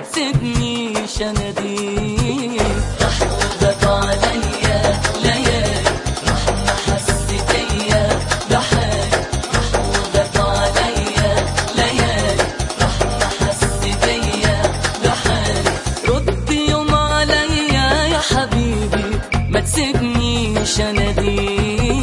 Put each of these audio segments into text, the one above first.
تسيبنيش اناديك. راح وغاب عليا ليالي، راح ما حس بيا بحالي. راح وغاب عليا ليالي، راح ما حس بيا بحالي. رد يوم عليا يا حبيبي، ما تسيبنيش اناديك.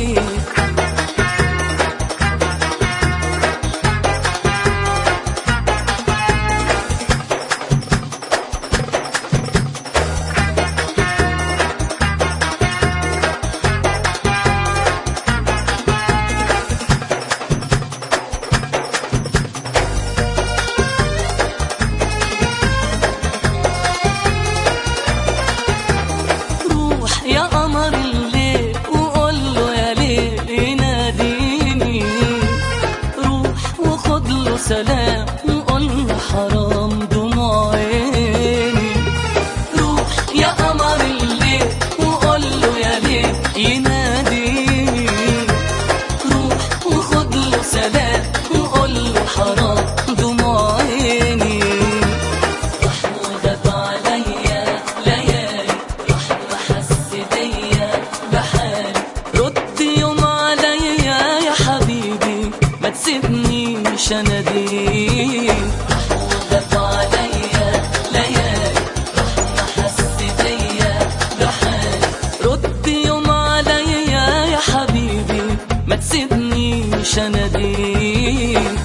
يا قمر الليل وقوله يا ليل يناديني. روح وخد له سلام وقوله حرام دموع عيني. روح يا قمر الليل وقوله يا ليل يناديني. روح وخد له سلام وقوله حرام دموع عيني. راح وغاب عليا ليالي، راح ما حس بيا بحالي. رد يوم عليا يا حبيبي، ما تسيبنيش اناديك. راح وغاب عليا ليالي، راح ما حس بيا بحالي. رد يوم عليا يا حبيبي، ما تسيبنيش اناديك.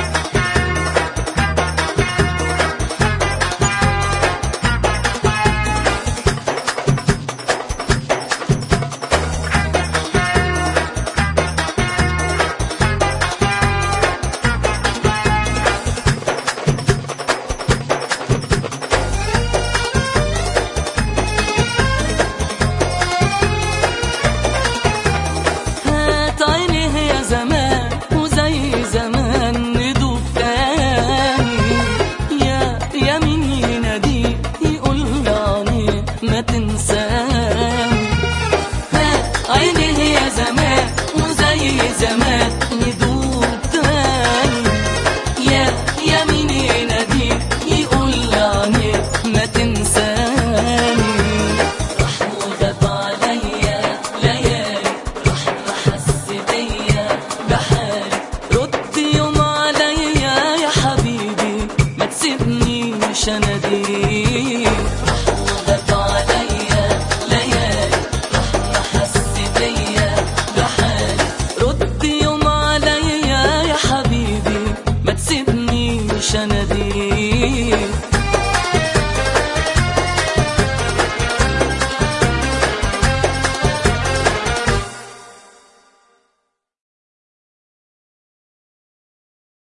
هات عينيه يا زمان وزي زمان ندوب تاني. يا مين يناديه يقول عني ما تنساني. هات عينيه يا زمان وزي زمان ندوب تاني. يا مين يناديه يقول عني ما تنساني. راح وغاب عليا ليالي، راح ما حس بيا بحالي. رد يوم عليا يا حبيبي، ما تسيبنيش اناديك. راح وغاب عليا ليالي، راح ما حس بيا بحالي. رد يوم عليا يا حبيبي، ما تسيبنيش اناديك.